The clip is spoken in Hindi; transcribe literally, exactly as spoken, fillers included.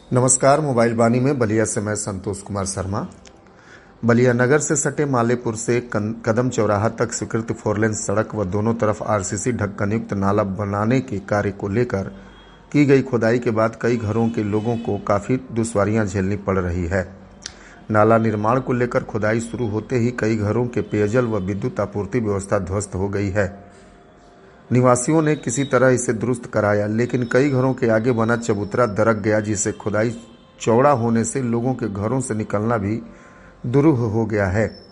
नमस्कार। मोबाइल बानी में बलिया से मैं संतोष कुमार शर्मा। बलिया नगर से सटे मालेपुर से कदम चौराहा तक स्वीकृत फोरलेन सड़क व दोनों तरफ आरसीसी ढक्कन युक्त नाला बनाने के कार्य को लेकर की गई खुदाई के बाद कई घरों के लोगों को काफी दुश्वारियां झेलनी पड़ रही है। नाला निर्माण को लेकर खुदाई शुरू होते ही कई घरों के पेयजल व विद्युत आपूर्ति व्यवस्था ध्वस्त हो गई है। निवासियों ने किसी तरह इसे दुरुस्त कराया, लेकिन कई घरों के आगे बना चबूतरा दरक गया, जिससे खुदाई चौड़ा होने से लोगों के घरों से निकलना भी दुरूह हो गया है।